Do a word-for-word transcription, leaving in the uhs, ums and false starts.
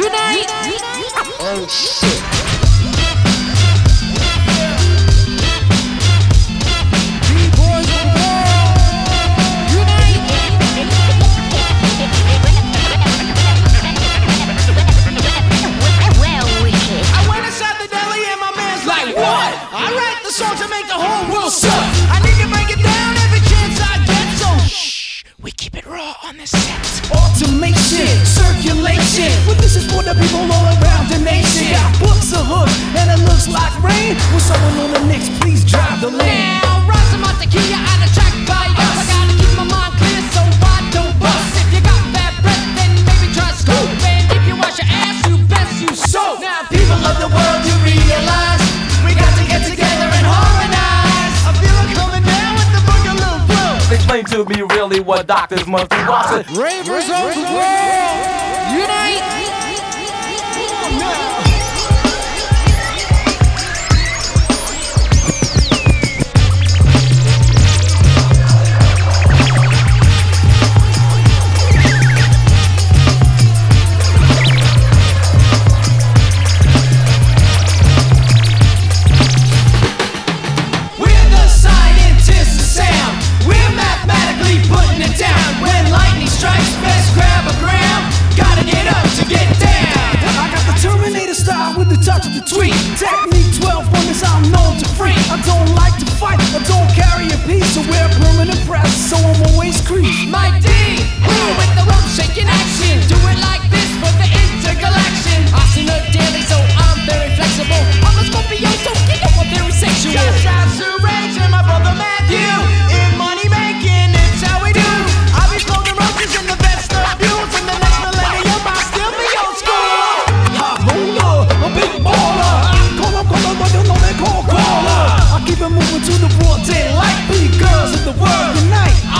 Unite! Oh shit. B-boys of the world, unite! I went inside the deli and my man's like, what? I write the song to make the whole world suck. I need to break it down every chance I get, so shh, we keep it raw on this set. Automation, circulation. Well, this is for the people all around the nation. Got books of hood, and it looks like rain. With someone on the Knicks, please drive the lane. Now, rise some tequila and a track by us. I gotta keep my mind clear so I don't bust. If you got bad breath, then maybe try scope. And if you wash your ass, you best you soap. Now, people of the world, you realize we got to get together and harmonize. I feel it coming down with the boogaloo flow. Explain to me really what doctors must do. Watch it. Ravers of the world, unite! We're the scientists of sound. We're mathematically putting it down. When lightning strikes, best grab a ground. Gotta get up to get down. I got the Terminator style with the touch of the tweet. Technique twelve wonders I'm known to freak. I don't like to fight, I don't carry a piece. So wear permanent press, so I'm always crease. My D, woo, with the rope shaking action. Do it like this for the intergalaction. I've seen a daily, so I'm very flexible. I'm a Scorpio, so you know I'm very sexual. Just out to Rage and my brother Matthew. In money making, it's how we do. I'll be floating roses in the vestibule. From the next millennium, I'll still be old school. Hot roller, a big baller. Call up, call up, but you know they call caller. I keep it moving to the broad daylight. Big girls in the world unite.